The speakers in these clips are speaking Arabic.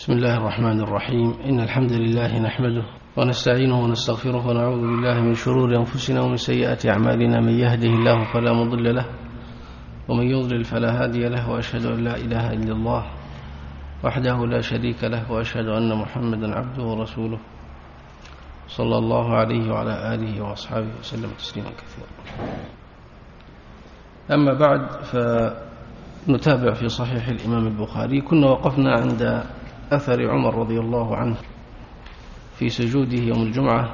بسم الله الرحمن الرحيم. إن الحمد لله نحمده ونستعينه ونستغفره ونعوذ بالله من شرور أنفسنا ومن سيئات أعمالنا. من يهده الله فلا مضل له ومن يضلل فلا هادي له، وأشهد أن لا إله إلا الله وحده لا شريك له، وأشهد أن محمدا عبده ورسوله صلى الله عليه وعلى آله وأصحابه وسلم تسليما كثيرا. أما بعد، فنتابع في صحيح الإمام البخاري. كنا وقفنا عند أثر عمر رضي الله عنه في سجوده يوم الجمعة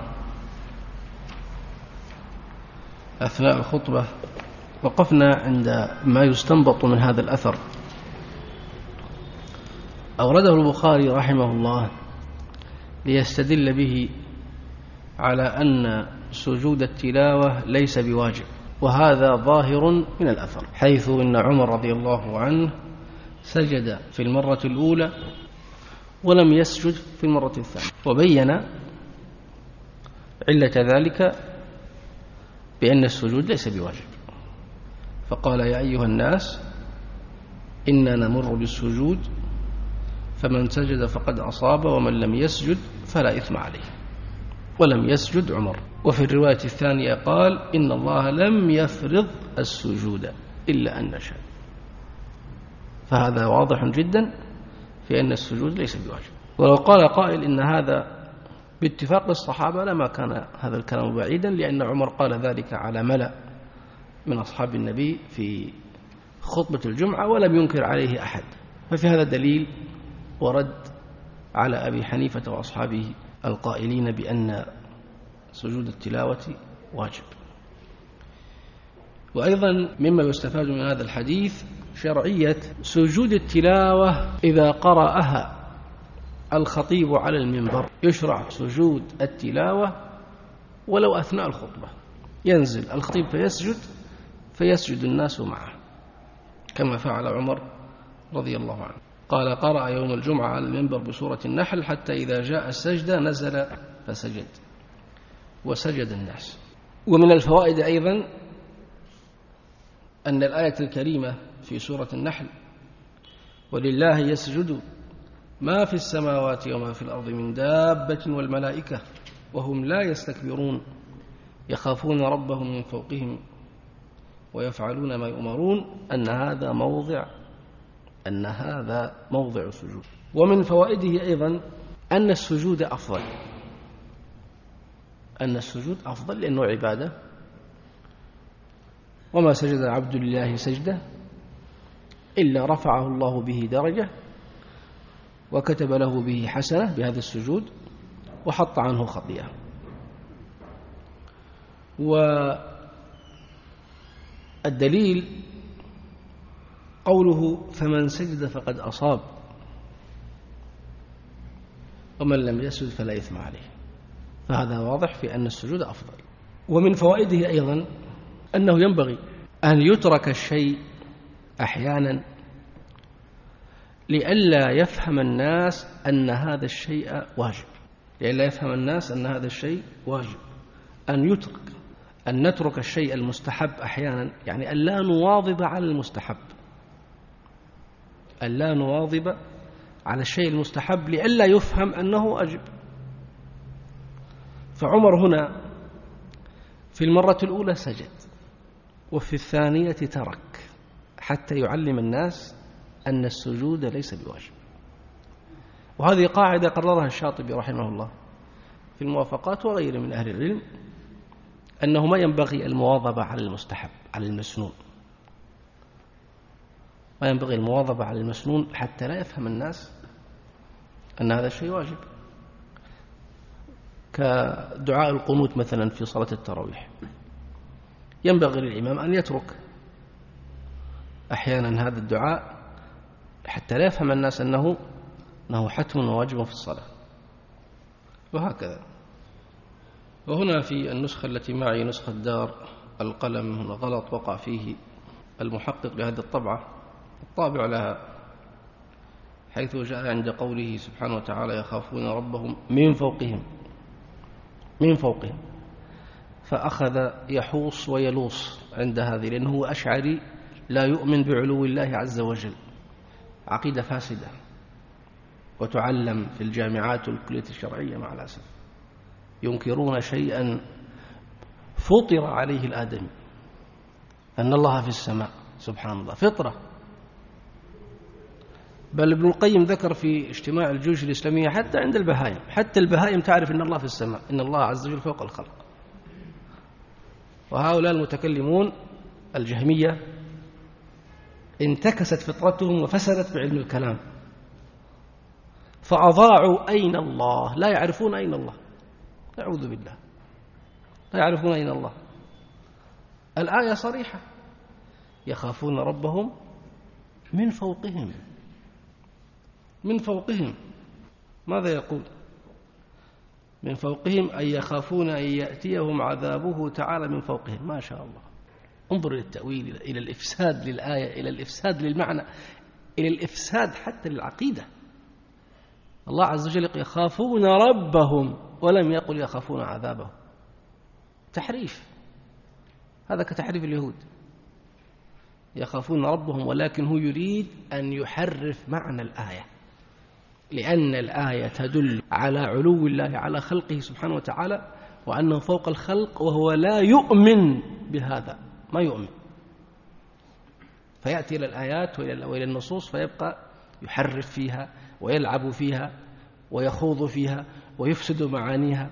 أثناء الخطبة. وقفنا عند ما يستنبط من هذا الأثر. أورده البخاري رحمه الله ليستدل به على أن سجود التلاوة ليس بواجب، وهذا ظاهر من الأثر، حيث إن عمر رضي الله عنه سجد في المرة الأولى ولم يسجد في المرة الثانية، وبين علة ذلك بأن السجود ليس بواجب، فقال: يا أيها الناس إنا نمر بالسجود فمن سجد فقد أصاب ومن لم يسجد فلا إثم عليه. ولم يسجد عمر. وفي الرواية الثانية قال: إن الله لم يفرض السجود إلا أن نشاء. فهذا واضح جدا في أن السجود ليس بواجب. ولو قال قائل إن هذا باتفاق الصحابة لما كان هذا الكلام بعيدا، لأن عمر قال ذلك على ملأ من أصحاب النبي في خطبة الجمعة ولم ينكر عليه أحد. ففي هذا دليل ورد على أبي حنيفة وأصحابه القائلين بأن سجود التلاوة واجب. وأيضا مما يستفاد من هذا الحديث شرعية سجود التلاوة إذا قرأها الخطيب على المنبر. يشرع سجود التلاوة ولو أثناء الخطبة، ينزل الخطيب فيسجد الناس معه، كما فعل عمر رضي الله عنه. قال: قرأ يوم الجمعة على المنبر بسورة النحل حتى إذا جاء السجدة نزل فسجد، وسجد الناس. ومن الفوائد أيضا أن الآية الكريمة في سورة النحل: ولله يسجد ما في السماوات وما في الأرض من دابة والملائكة وهم لا يستكبرون يخافون ربهم من فوقهم ويفعلون ما يؤمرون، أن هذا موضع سجود. ومن فوائده أيضا أن السجود أفضل لأنه عبادة، وما سجد عبد لله سجدة إلا رفعه الله به درجة وكتب له به حسنة بهذا السجود وحط عنه خطيئة. والدليل قوله: فمن سجد فقد أصاب ومن لم يسجد فلا إثم عليه. فهذا واضح في أن السجود أفضل. ومن فوائده أيضا أنه ينبغي أن يترك الشيء أحيانا لئلا يفهم الناس أن هذا الشيء واجب، أن نترك الشيء المستحب أحيانا، يعني أن لا نواظب على المستحب، أن لا نواظب على الشيء المستحب لئلا يفهم أنه واجب. فعمر هنا في المرة الأولى سجد، وفي الثانية ترك، حتى يعلم الناس أن السجود ليس بواجب. وهذه قاعدة قررها الشاطبي رحمه الله في الموافقات وغيره من أهل العلم، أنه ما ينبغي المواظبة على المستحب، على المسنون، ما ينبغي المواظبة على المسنون حتى لا يفهم الناس أن هذا الشيء واجب. كدعاء القنوت مثلا في صلاة التراويح، ينبغي للإمام أن يترك أحيانا هذا الدعاء حتى لا يفهم الناس أنه حتم وواجب في الصلاة، وهكذا. وهنا في النسخة التي معي، نسخة دار القلم، هنا غلط وقع فيه المحقق لهذه الطبعة، الطابع لها، حيث جاء عند قوله سبحانه وتعالى: يخافون ربهم من فوقهم، فأخذ يحوص ويلوص عند هذه، لأنه أشعري لا يؤمن بعلو الله عز وجل، عقيدة فاسدة. وتعلم في الجامعات والكليات الشرعية مع الأسف. ينكرون شيئا فطر عليه الآدمي، أن الله في السماء، سبحان الله، فطرة. بل ابن القيم ذكر في اجتماع الجيوش الإسلامية حتى عند البهائم، حتى البهائم تعرف أن الله في السماء، إن الله عز وجل فوق الخلق. وهؤلاء المتكلمون الجهمية انتكست فطرتهم وفسدت بعلم الكلام، فأضاعوا أين الله، لا يعرفون أين الله، أعوذ بالله، لا يعرفون أين الله. الآية صريحة، يخافون ربهم من فوقهم، من فوقهم. ماذا يقول؟ من فوقهم أي يخافون أن يأتيهم عذابه تعالى من فوقهم. ما شاء الله، انظر إلى التأويل، إلى الإفساد للآية، إلى الإفساد للمعنى، إلى الإفساد حتى للعقيدة. الله عز وجل يخافون ربهم ولم يقل يخافون عذابه. تحريف، هذا كتحريف اليهود، يخافون ربهم، ولكن هو يريد أن يحرف معنى الآية، لأن الآية تدل على علو الله على خلقه سبحانه وتعالى، وأنه فوق الخلق، وهو لا يؤمن بهذا، ما يؤمن، فيأتي إلى الآيات وإلى النصوص فيبقى يحرف فيها ويلعب فيها ويخوض فيها ويفسد معانيها.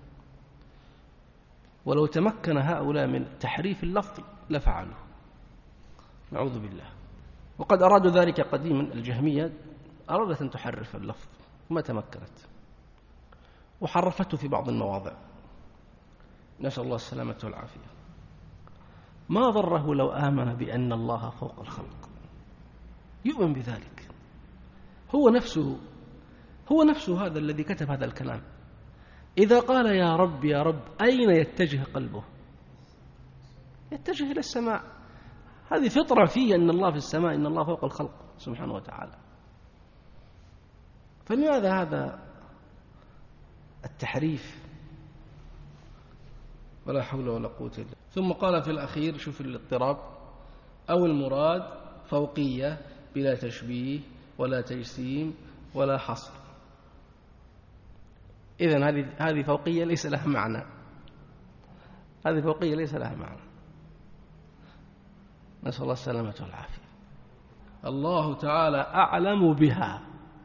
ولو تمكن هؤلاء من تحريف اللفظ لفعلوا، نعوذ بالله. وقد أرادوا ذلك قديما، الجهمية أرادت أن تحرف اللفظ وما تمكنت، وحرفته في بعض المواضع، نسأل الله السلامة والعافية. ما ضره لو آمن بأن الله فوق الخلق، يؤمن بذلك، هو نفسه هذا الذي كتب هذا الكلام. إذا قال يا رب يا رب، أين يتجه قلبه؟ يتجه إلى السماء. هذه فطرة فيه أن الله في السماء، إن الله فوق الخلق سبحانه وتعالى. فلماذا هذا التحريف؟ ولا حول ولا قوة إلا بالله. ثم قال في الأخير، شوف الاضطراب، أو المراد فوقية بلا تشبيه ولا تجسيم ولا حصر. إذن هذه فوقية ليس لها معنى، هذه فوقية ليس لها معنى، نسأل الله السلامة والعافية. الله تعالى أعلم بها،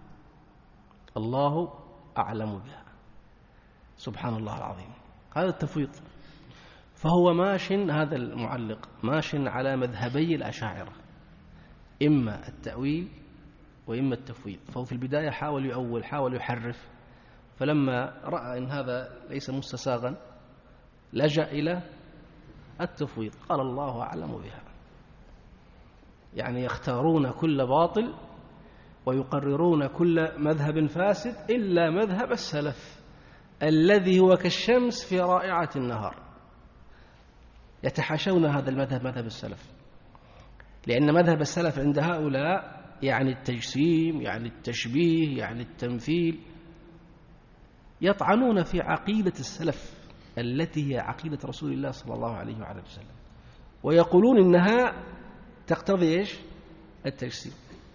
الله أعلم بها، سبحان الله العظيم. هذا التفويض. فهو ماش، هذا المعلق ماش على مذهبي الأشاعرة، إما التأويل وإما التفويض. فهو في البداية حاول يؤول، حاول يحرف، فلما رأى أن هذا ليس مستساغا لجأ إلى التفويض، قال الله أعلم بها. يعني يختارون كل باطل ويقررون كل مذهب فاسد إلا مذهب السلف الذي هو كالشمس في رائعة النهار. يتحاشون هذا المذهب، مذهب السلف، لأن مذهب السلف عند هؤلاء يعني التجسيم، يعني التشبيه، يعني التمثيل. يطعنون في عقيدة السلف التي هي عقيدة رسول الله صلى الله عليه وعلى وسلم، ويقولون إنها تقتضي إيش؟ التجسيم.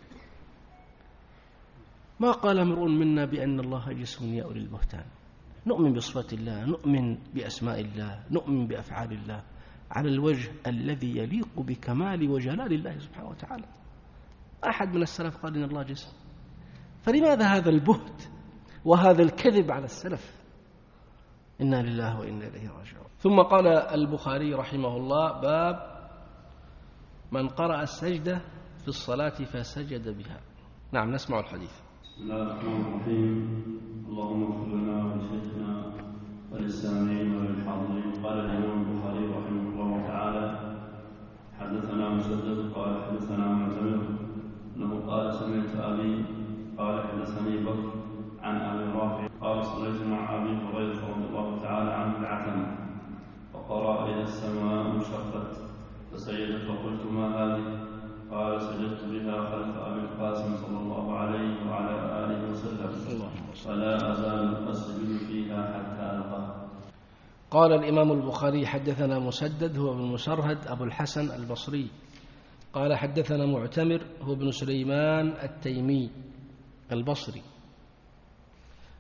ما قال امرؤ منا بأن الله جسم يأوي البهتان. نؤمن بصفات الله، نؤمن بأسماء الله، نؤمن بأفعال الله على الوجه الذي يليق بكمال وجلال الله سبحانه وتعالى. أحد من السلف قال إن الله جسم. فلماذا هذا البهت وهذا الكذب على السلف؟ إنا لله وإنا إليه راجعون. ثم قال البخاري رحمه الله: باب من قرأ السجدة في الصلاة فسجد بها. نعم، نسمع الحديث. بسم الله الرحمن الرحيم. اللهم اغفر لنا ولشيخنا وللسامعين وللحاضرين. قال الإمام البخاري رحمه الله تعالى: حدثنا مسدد قال حدثنا معتمر انه قال سمعت ابي قال حدثني بكر عن ابي رافع قال صليت مع ابي هريره رضي الله تعالى عنه العتمه فقرأ إذا السماء انشقت فسجد فقلت: ما هذه؟ قال: سجدت بها خلف ابي القاسم صلى الله عليه وعلى اله وسلم فلا ازال اسجد فيها حتى القاه. قال الإمام البخاري: حدثنا مسدد هو ابن مسرهد أبو الحسن البصري قال حدثنا معتمر هو ابن سليمان التيمي البصري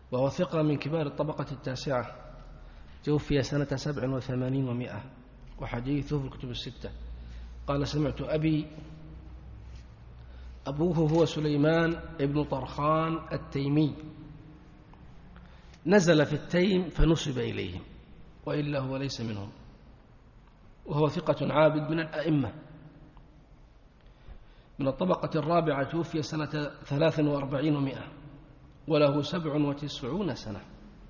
وهو ثقة من كبار الطبقة التاسعة، توفي سنة 87 و100، وحديثه في الكتب الستة. قال: سمعت أبي، أبوه هو سليمان ابن طرخان التيمي، نزل في التيم فنسب إليهم، وإلا هو ليس منهم، وهو ثقة عابد من الأئمة، من الطبقة الرابعة، توفي سنة 43 و100، وله 97 سنة،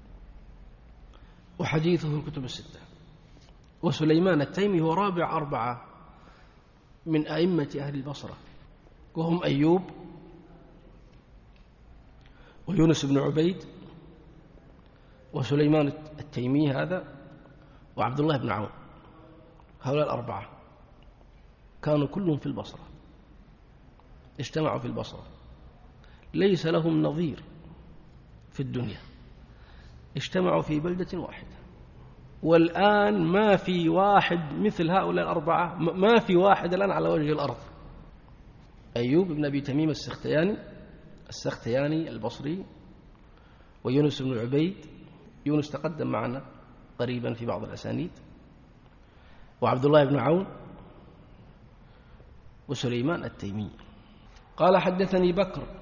وحديثه في الكتب الستة. وسليمان التيمي هو رابع 4 من أئمة أهل البصرة، وهم أيوب ويونس بن عبيد وسليمان التيمي هذا وعبد الله بن عون. هؤلاء ال4 كانوا كلهم في البصرة، اجتمعوا في البصرة، ليس لهم نظير في الدنيا، اجتمعوا في بلدة واحدة. والآن ما في واحد مثل هؤلاء ال4، ما في واحد الآن على وجه الأرض. أيوب بن أبي تميم السختياني البصري، ويونس بن عبيد، يونس تقدم معنا قريبا في بعض الأسانيد، وعبد الله بن عون، وسليمان التيمي. قال: حدثني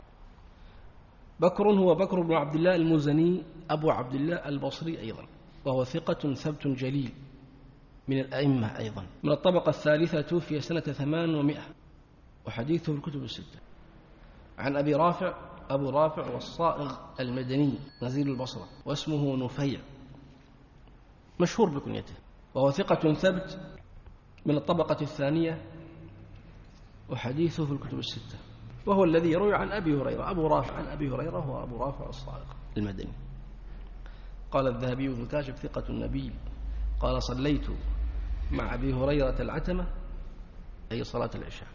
بكر هو بكر بن عبد الله المزني أبو عبد الله البصري أيضا، وهو ثقة ثبت جليل من الأئمة أيضا، من الطبقة الثالثة، توفي سنة 800، وحديثه في الكتب الستة. عن أبو رافع والصائغ المدني نزيل البصرة، واسمه نفيع، مشهور بكنيته، وهو ثقة ثبت من الطبقة الثانية، وحديثه في الكتب الستة، وهو الذي يروي عن أبي هريرة. أبو رافع عن أبي هريرة هو أبو رافع الصائغ المدني. قال الذهبي في الكاشف: ثقة النبي. قال: صليت مع أبي هريرة العتمة، أي صلاة العشاء،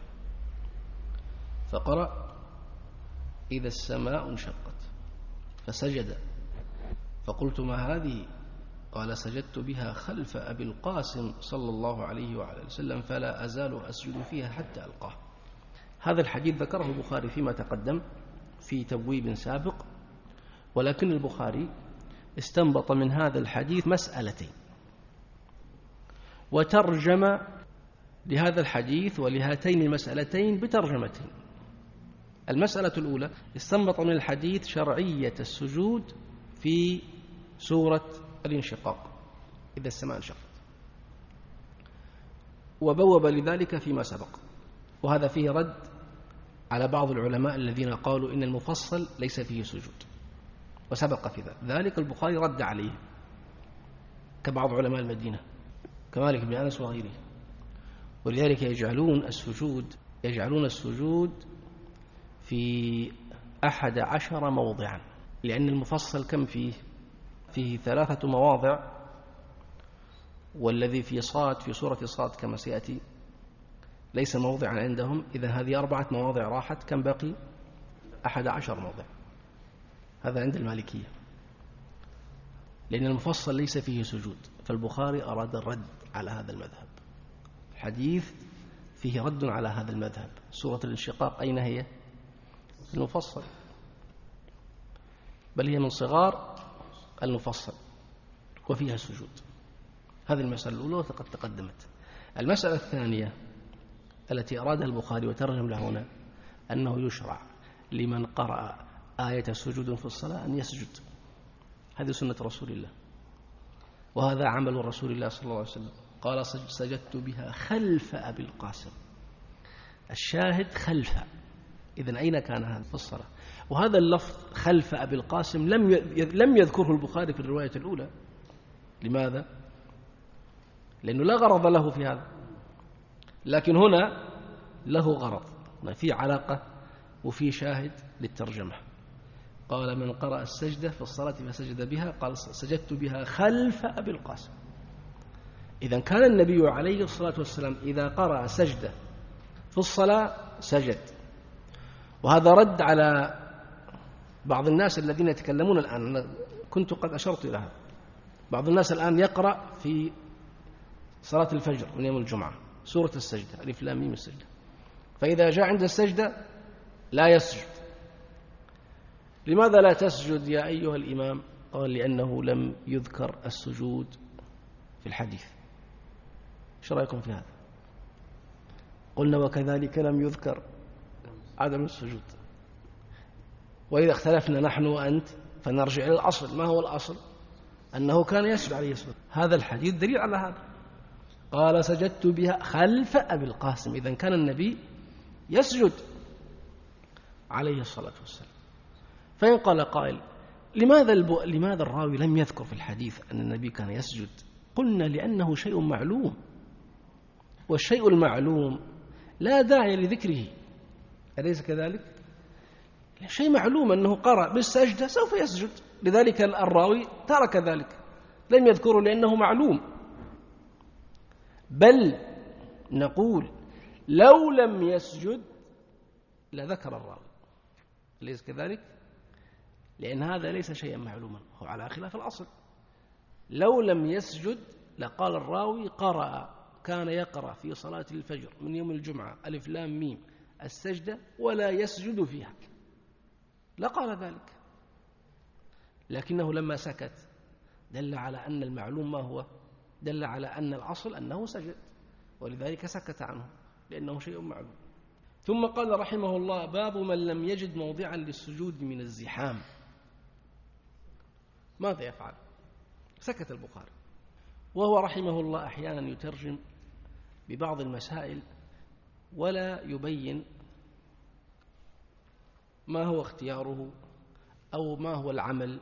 فقرأ: إذا السماء انشقت، فسجد، فقلت: ما هذه؟ قال: سجدت بها خلف أبي القاسم صلى الله عليه وعلى وسلم، فلا أزال أسجد فيها حتى ألقاه. هذا الحديث ذكره البخاري فيما تقدم في تبويب سابق، ولكن البخاري استنبط من هذا الحديث مسألتين، وترجم لهذا الحديث ولهاتين المسألتين بترجمتين. المسألة الأولى: استنبط من الحديث شرعية السجود في سورة الانشقاق، إذا السماء انشقت، وبوب لذلك فيما سبق، وهذا فيه رد على بعض العلماء الذين قالوا إن المفصل ليس فيه سجود، وسبق في ذلك البخاري رد عليه، كبعض علماء المدينة كمالك بن أنس وغيره. ولذلك يجعلون السجود في 11 موضعا، لأن المفصل كم فيه 3 مواضع، والذي في سورة صاد كما سيأتي ليس موضعا عندهم. إذا هذه 4 مواضع راحت، كم بقي؟ 11 موضع. هذا عند المالكية، لأن المفصل ليس فيه سجود، فالبخاري أراد الرد على هذا المذهب. الحديث فيه رد على هذا المذهب. سورة الانشقاق أين هي؟ المفصل، بل هي من صغار المفصل وفيها سجود. هذه المسألة الأولى وقد تقدمت. المسألة الثانية التي أرادها البخاري وترجم له هنا، أنه يشرع لمن قرأ آية سجود في الصلاة أن يسجد. هذه سنة رسول الله، وهذا عمل رسول الله صلى الله عليه وسلم. قال: سجدت بها خلف أبي القاسم. الشاهد خلف، إذن أين كان هذا في الصلاة؟ وهذا اللفظ خلف أبي القاسم لم يذكره البخاري في الرواية الأولى. لماذا؟ لأنه لا غرض له في هذا، لكن هنا له غرض، في علاقة وفي شاهد للترجمة. قال: من قرأ السجدة في الصلاة فسجد بها، قال: سجدت بها خلف أبي القاسم. إذن كان النبي عليه الصلاة والسلام إذا قرأ سجدة في الصلاة سجد. وهذا رد على بعض الناس الذين يتكلمون الآن، كنت قد أشرت إلى هذا. بعض الناس الآن يقرأ في صلاة الفجر من يوم الجمعة سورة السجدة، ألف لام ميم السجدة، فإذا جاء عند السجدة لا يسجد، لماذا لا تسجد يا أيها الإمام؟ قال لأنه لم يذكر السجود في الحديث. ايش رأيكم في هذا؟ قلنا وكذلك لم يذكر عدم السجود. وإذا اختلفنا نحن وأنت فنرجع إلى الأصل. ما هو الأصل؟ أنه كان يسجد عليه الصلاة. هذا الحديث دليل على هذا. قال سجدت بها خلف أبي القاسم. إذن كان النبي يسجد عليه الصلاة والسلام. فإن قال قائل لماذا الراوي لم يذكر في الحديث أن النبي كان يسجد؟ قلنا لأنه شيء معلوم، والشيء المعلوم لا داعي لذكره، أليس كذلك؟ شيء معلوم أنه قرأ بالسجدة سوف يسجد، لذلك الراوي ترك ذلك لم يذكره لأنه معلوم. بل نقول لو لم يسجد لذكر الراوي، أليس كذلك؟ لأن هذا ليس شيئا معلوما، هو على خلاف الأصل. لو لم يسجد لقال الراوي كان يقرأ في صلاة الفجر من يوم الجمعة ألف لام ميم السجدة ولا يسجد فيها، لقال ذلك. لكنه لما سكت دل على أن المعلوم ما هو؟ دل على أن الأصل أنه سجد، ولذلك سكت عنه لأنه شيء معلوم. ثم قال رحمه الله: باب من لم يجد موضعا للسجود من الزحام. ماذا يفعل؟ سكت البخاري، وهو رحمه الله أحيانا يترجم ببعض المسائل ولا يبين ما هو اختياره أو ما هو العمل.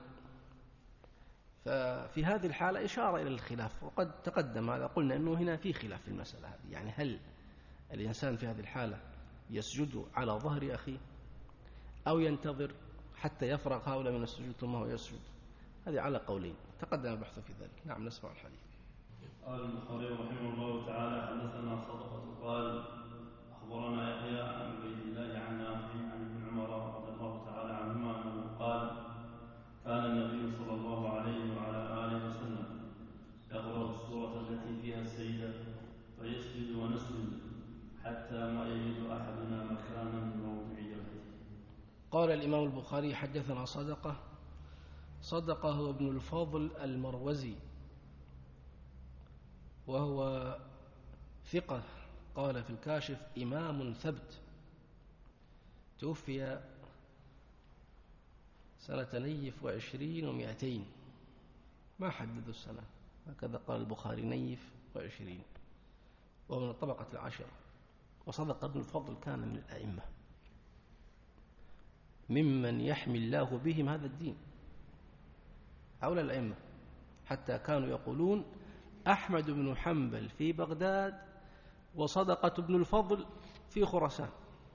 ففي هذه الحالة إشارة إلى الخلاف، وقد تقدم هذا، قلنا أنه هنا في خلاف في المسألة هذه، يعني هل الإنسان في هذه الحالة يسجد على ظهر أخيه أو ينتظر حتى يفرغ هؤلاء من السجود ثم هو يسجد؟ هذه على قولين، تقدم البحث في ذلك. نعم، نسمع الحديث. قال البخاري رحمه الله تعالى: حدثنا صدقة قال أخبرنا يحيى عن عبيد الله عن نافع عن ابن عمر رضي الله تعالى عنهما أنه قال: كان النبي صلى الله عليه وعلى آله وسلم يقرأ السورة التي فيها السجدة فيسجد ونسجد حتى ما يجد أحدنا مكانا من موضع جبهته. قال الإمام البخاري: حدثنا صدقة هو ابن الفضل المروزي، وهو ثقة، قال في الكاشف: إمام ثبت، توفي سنة 22 و200، ما حددوا السنة، هكذا قال البخاري 22، وهو من الطبقة العشرة. وصدق ابن الفضل كان من الأئمة ممن يحمي الله بهم هذا الدين، حول الأئمة، حتى كانوا يقولون أحمد بن حنبل في بغداد وصدقة ابن الفضل في خراسان.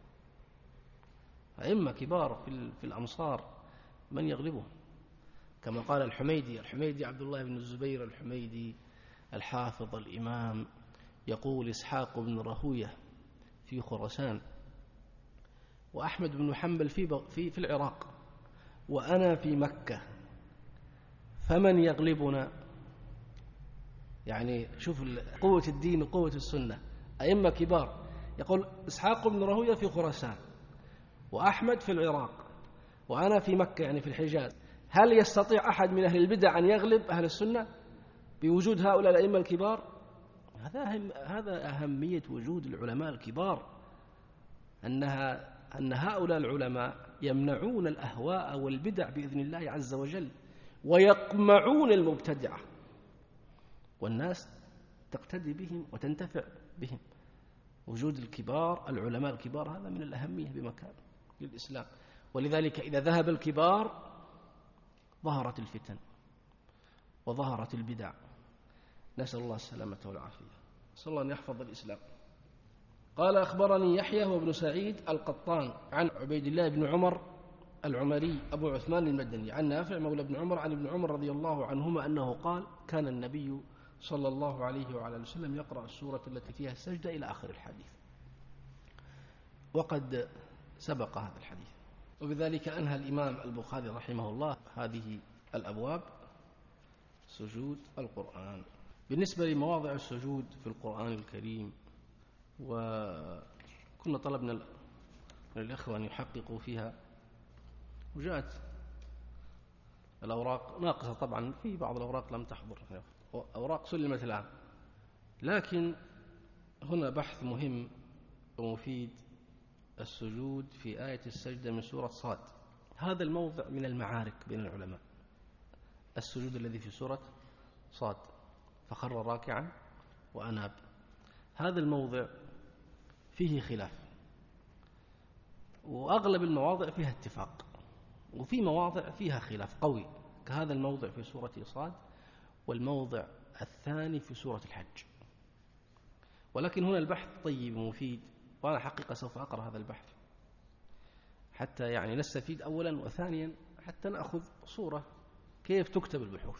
أئمة كبار في الأمصار من يغلبهم، كما قال الحميدي عبد الله بن الزبير الحميدي الحافظ الإمام، يقول إسحاق بن راهويه في خراسان، وأحمد بن حنبل في العراق، وأنا في مكة، فمن يغلبنا؟ يعني شوف قوة الدين وقوة السنة، أئمة كبار. يقول إسحاق بن راهويه في خراسان، وأحمد في العراق، وأنا في مكة يعني في الحجاز. هل يستطيع أحد من أهل البدع أن يغلب أهل السنة بوجود هؤلاء الأئمة الكبار؟ هذا أهمية وجود العلماء الكبار، أن هؤلاء العلماء يمنعون الأهواء والبدع بإذن الله عز وجل، ويقمعون المبتدعة، والناس تقتدي بهم وتنتفع بهم. وجود العلماء الكبار هذا من الأهمية بمكان للإسلام. ولذلك إذا ذهب الكبار ظهرت الفتن وظهرت البدع، نسأل الله السلامة والعافية، نسأل الله أن يحفظ الإسلام. قال: أخبرني يحيى وابن سعيد القطان عن عبيد الله بن عمر العمري أبو عثمان المدني عن نافع مولى ابن عمر عن ابن عمر رضي الله عنهما أنه قال: كان النبي صلى الله عليه وعلى وسلم يقرأ السورة التي فيها السجدة إلى آخر الحديث. وقد سبق هذا الحديث، وبذلك أنهى الإمام البخاري رحمه الله هذه الأبواب سجود القرآن. بالنسبة لمواضع السجود في القرآن الكريم، وكنا طلبنا من الأخوة أن يحققوا فيها، وجاءت الأوراق ناقصة طبعا، في بعض الأوراق لم تحضر، أوراق سلمت الآن. لكن هنا بحث مهم ومفيد: السجود في آية السجدة من سورة صاد. هذا الموضع من المعارك بين العلماء، السجود الذي في سورة صاد: فخر راكعا وأناب. هذا الموضع فيه خلاف، وأغلب المواضع فيها اتفاق، وفي مواضع فيها خلاف قوي، كهذا الموضع في سورة صاد والموضع الثاني في سورة الحج. ولكن هنا البحث طيب ومفيد، وأنا حقيقة سوف أقرأ هذا البحث حتى يعني نستفيد أولا، وثانيا حتى نأخذ صورة كيف تكتب البحوث.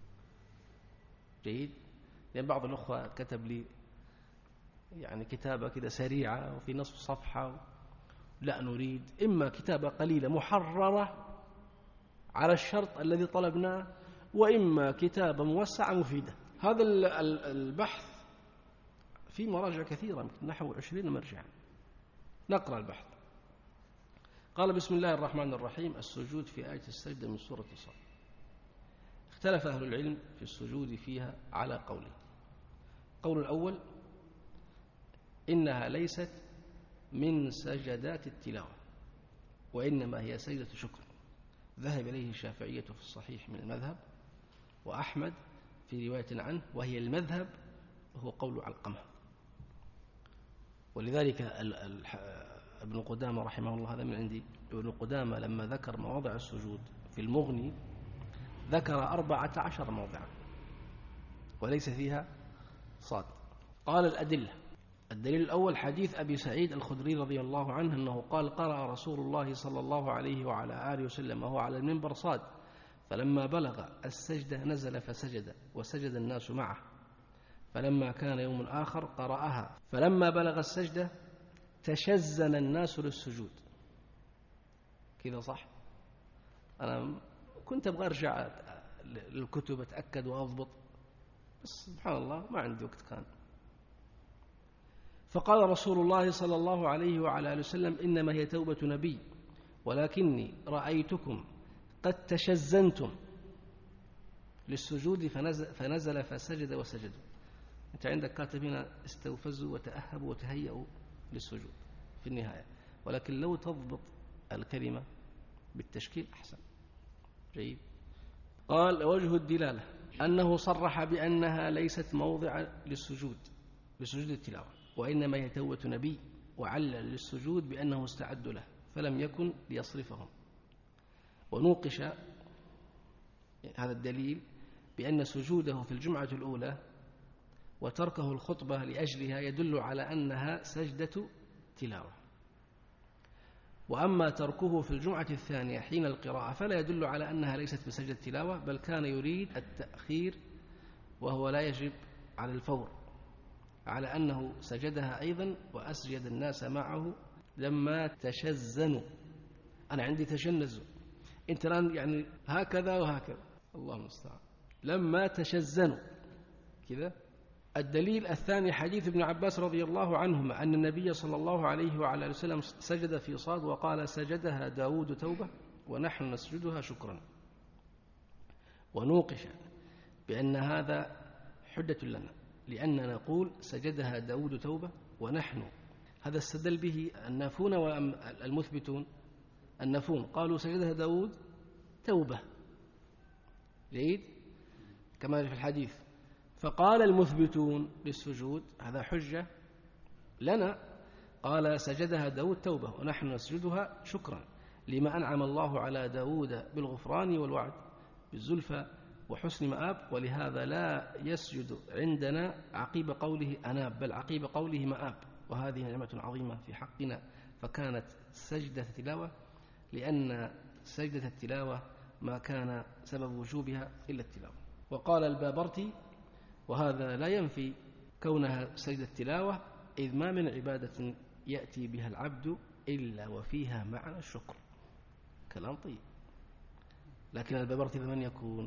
جيد؟ لأن بعض الأخوة كتب لي يعني كتابة كده سريعة وفي نصف صفحة، لا نريد إما كتابة قليلة محررة على الشرط الذي طلبناه، وإما كتابة موسعة مفيدة. هذا البحث في مراجع كثيرة، نحو 20 مرجعا. نقرأ البحث. قال: بسم الله الرحمن الرحيم. السجود في آية السجدة من سورة صاد. اختلف أهل العلم في السجود فيها على قولين. قول الأول: إنها ليست من سجدات التلاوة، وإنما هي سجدة شكر، ذهب إليه الشافعية في الصحيح من المذهب، وأحمد في رواية عنه، وهي المذهب هو قول علقمة. ولذلك ابن قدامة رحمه الله، هذا من عندي، ابن قدامة لما ذكر مواضع السجود في المغني ذكر 14 موضعا وليس فيها صاد. قال: الدليل الأول حديث أبي سعيد الخدري رضي الله عنه أنه قال: قرأ رسول الله صلى الله عليه وعلى آله وسلم وهو على المنبر صاد، فلما بلغ السجدة نزل فسجد، وسجد الناس معه، فلما كان يوم آخر قرأها، فلما بلغ السجدة تشزن الناس للسجود. كذا صح؟ أنا كنت أبغى أرجع للكتب أتأكد وأضبط، بس سبحان الله ما عندي وقت كان. فقال رسول الله صلى الله عليه وعلى آله وسلم: إنما هي توبة نبي، ولكني رأيتكم قد تشزنتم للسجود، فنزل فسجد وسجدوا. أنت عندك كاتب هنا: استوفزوا وتأهبوا وتهيئوا للسجود في النهاية، ولكن لو تضبط الكلمة بالتشكيل أحسن. جيد. قال: وجه الدلالة أنه صرح بأنها ليست موضع للسجود التلاوة، وإنما هي توبة نبي، وعلل للسجود بأنه استعد له فلم يكن ليصرفهم. ونوقش هذا الدليل بأن سجوده في الجمعة الأولى وتركه الخطبة لأجلها يدل على أنها سجدة تلاوة، وأما تركه في الجمعة الثانية حين القراءة فلا يدل على أنها ليست بسجدة تلاوة، بل كان يريد التأخير، وهو لا يجب على الفور، على أنه سجدها أيضا وأسجد الناس معه لما تشزنوا. أنا عندي تشنزوا، أنت الآن يعني هكذا وهكذا، الله المستعان. لما تشزنوا كذا. الدليل الثاني حديث ابن عباس رضي الله عنهما أن النبي صلى الله عليه وعلى آله وسلم سجد في صاد وقال: سجدها داود توبة ونحن نسجدها شكرا. ونوقش بأن هذا حجة لنا، لأننا نقول سجدها داود توبة ونحن، هذا استدل به النافون والمثبتون. النافون قالوا سجدها داود توبة، جيد، كما في الحديث. فقال المثبتون للسجود هذا حجة لنا، قال سجدها داود توبة ونحن نسجدها شكرا لما أنعم الله على داود بالغفران والوعد بالزلفى وحسن مآب، ولهذا لا يسجد عندنا عقيب قوله أناب، بل عقيب قوله مآب، وهذه نعمة عظيمة في حقنا. فكانت سجدة تلاوة، لأن سجدة التلاوة ما كان سبب وجوبها إلا التلاوة. وقال البابرتي: وهذا لا ينفي كونها سجدة تلاوة، إذ ما من عبادة يأتي بها العبد إلا وفيها معنى الشكر. كلام طيب. لكن البابرتي من يكون؟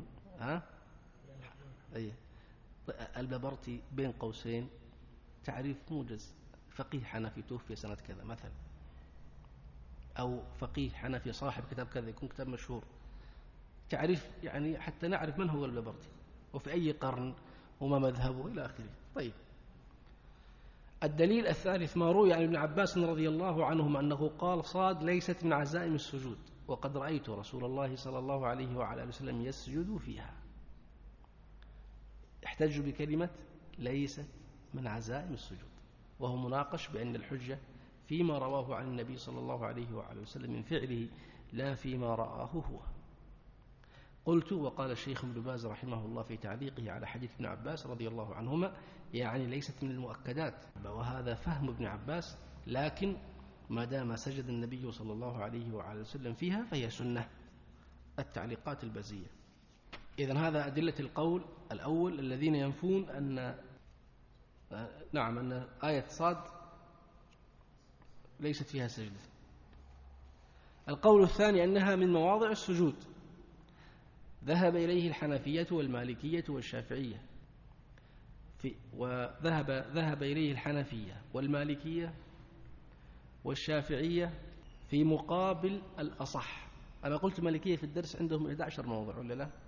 البابرتي بين قوسين تعريف موجز: فقيه حنفي توفي سنة كذا مثلا، أو فقيه حنفي صاحب كتاب كذا، يكون كتاب مشهور. تعرف يعني حتى نعرف من هو البربرتي وفي أي قرن وما مذهبه إلى آخره. طيب، الدليل الثالث ما روي عن ابن عباس رضي الله عنهما أنه قال: صاد ليست من عزائم السجود، وقد رأيت رسول الله صلى الله عليه وعلى آله وسلم يسجد فيها. احتج بكلمة ليست من عزائم السجود، وهو مناقش بأن الحجة فيما رواه عن النبي صلى الله عليه وعلى وسلم من فعله لا فيما رآه هو. قلت: وقال الشيخ ابن باز رحمه الله في تعليقه على حديث ابن عباس رضي الله عنهما يعني ليست من المؤكدات، وهذا فهم ابن عباس، لكن ما دام سجد النبي صلى الله عليه وعلى وسلم فيها فهي سنة. التعليقات البازية. إذن هذا أدلة القول الأول الذين ينفون أن أن آية صاد ليست فيها سجدة. القول الثاني أنها من مواضع السجود، ذهب إليه الحنفية والمالكية والشافعية ذهب إليه الحنفية والمالكية والشافعية في مقابل الأصح. أنا قلت المالكية في الدرس عندهم 11 موضع ولا لا؟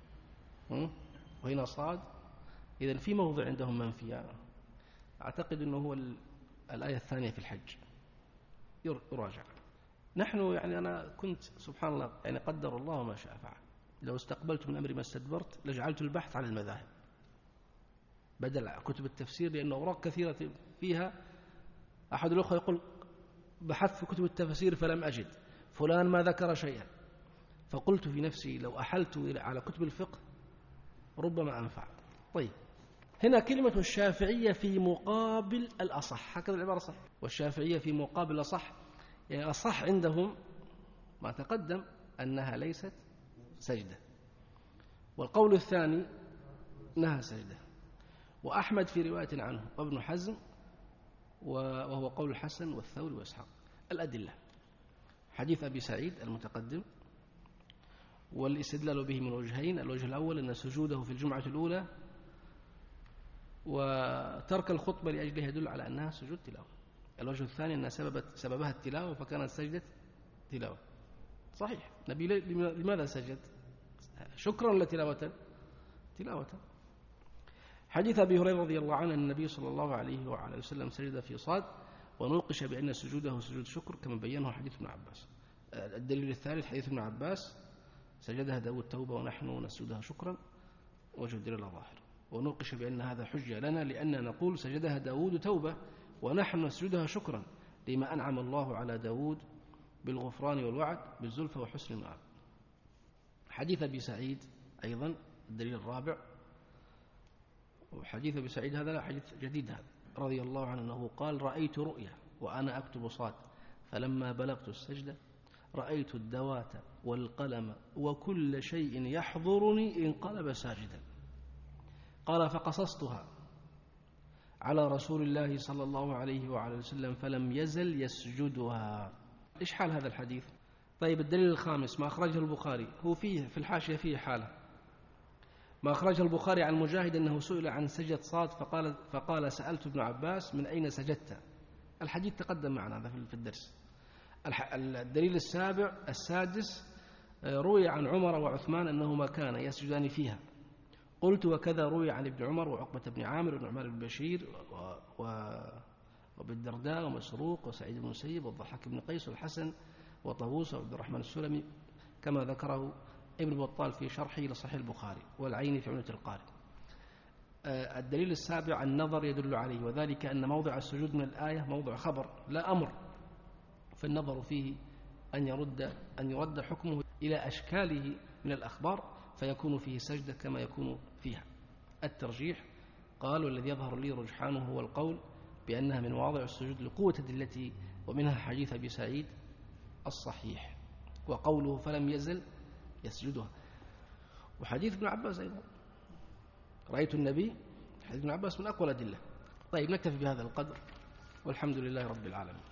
وهنا صاد، إذن في موضع عندهم منفي. أعتقد أنه هو الآية الثانية في الحج، يراجع. نحن يعني أنا كنت سبحان الله يعني قدر الله ما شاء فعل، لو استقبلت من أمري ما استدبرت لجعلت البحث عن المذاهب بدل كتب التفسير، لأن أوراق كثيرة فيها. أحد الأخوة يقول: بحثت في كتب التفسير فلم أجد فلان ما ذكر شيئا. فقلت في نفسي لو أحلت على كتب الفقه ربما أنفع. طيب، هنا كلمة الشافعية في مقابل الأصح، هكذا العبارة صح، والشافعية في مقابل الأصح، يعني أصح عندهم ما تقدم أنها ليست سجدة، والقول الثاني أنها سجدة، وأحمد في رواية عنه وابن حزم، وهو قول الحسن والثوري وإسحاق. الأدلة: حديث أبي سعيد المتقدم، والاستدلال به من وجهين: الوجه الأول أن سجوده في الجمعة الأولى وترك الخطبة لأجله يدل على أنها سجود تلاوة. الوجه الثاني أن سببها التلاوة فكانت سجدة تلاوة. صحيح، النبي لماذا سجد؟ شكرا لتلاوة تلاوة. حديث أبي هريرة رضي الله عنه أن النبي صلى الله عليه وعلى وسلم سجد في صاد، ونوقش بأن سجوده سجود شكر كما بينه حديث ابن عباس. الدليل الثالث حديث ابن عباس: سجدها داود توبة ونحن نسجدها شكرا، وجه الدليل الظاهر. ونوقش بأن هذا حجة لنا، لأننا نقول سجدها داود توبة ونحن نسجدها شكرا لما أنعم الله على داود بالغفران والوعد بالزلفى وحسن المآب. حديث أبي سعيد أيضا الدليل الرابع، وحديث أبي سعيد هذا لا حديث جديد، هذا رضي الله عنه أنه قال: رأيت رؤيا وأنا أكتب صاد، فلما بلغت السجدة رأيت الدوات والقلم وكل شيء يحضرني انقلب ساجدا. قال: فقصصتها على رسول الله صلى الله عليه وعلى وسلم فلم يزل يسجدها. إيش حال هذا الحديث؟ طيب، الدليل الخامس ما أخرجه البخاري، هو فيه في الحاشية فيه حالة، ما أخرجه البخاري عن مجاهد أنه سئل عن سجد صاد فقال: سألت ابن عباس من أين سجدت. الحديث تقدم معنا هذا في الدرس. الدليل السادس روي عن عمر وعثمان أنهما كانا يسجدان فيها. قلت: وكذا روي عن ابن عمر وعقبة بن عامر ونعمان بن بشير وبالدرداء ومسروق وسعيد بن المسيب والضحاك بن قيس والحسن وطاووس وعبد الرحمن السلمي، كما ذكره ابن بطال في شرحه لصحيح البخاري والعيني في عمدة القارئ. الدليل السابع النظر يدل عليه، وذلك أن موضع السجود من الآية موضع خبر لا أمر، فالنظر فيه أن يرد حكمه إلى أشكاله من الأخبار فيكون فيه سجدة كما يكون فيها. الترجيح قال: والذي يظهر لي رجحانه هو القول بأنها من مواضع السجود لقوة أدلته، ومنها حديث أبي سعيد الصحيح، وقوله فلم يزل يسجدها، وحديث ابن عباس أيضا رأيت النبي، حديث ابن عباس من أقوى الأدلة. طيب، نكتفي بهذا القدر، والحمد لله رب العالمين.